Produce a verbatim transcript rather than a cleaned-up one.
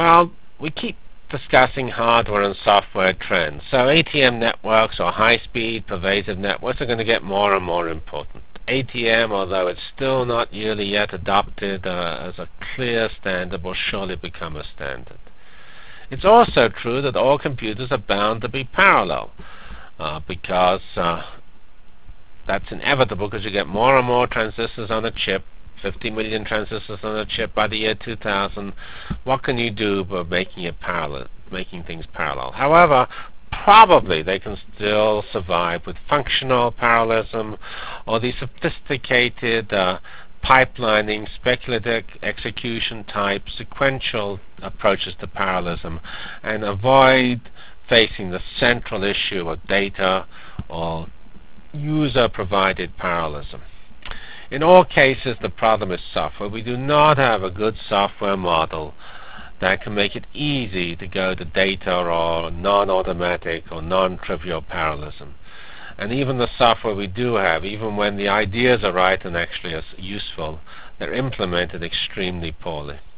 Well, we keep discussing hardware and software trends. So A T M networks or high-speed pervasive networks are going to get more and more important. A T M, although it's still not really yet adopted uh, as a clear standard, will surely become a standard. It's also true that all computers are bound to be parallel uh, because uh, that's inevitable, because you get more and more transistors on a chip, fifty million transistors on a chip by the year two thousand. What can you do by making it parallel, making things parallel? However, probably they can still survive with functional parallelism or the sophisticated uh, pipelining, speculative execution type, sequential approaches to parallelism, and avoid facing the central issue of data or user-provided parallelism. In all cases, the problem is software. We do not have a good software model that can make it easy to go to data or non-automatic or non-trivial parallelism. And even the software we do have, even when the ideas are right and actually are useful, they're implemented extremely poorly.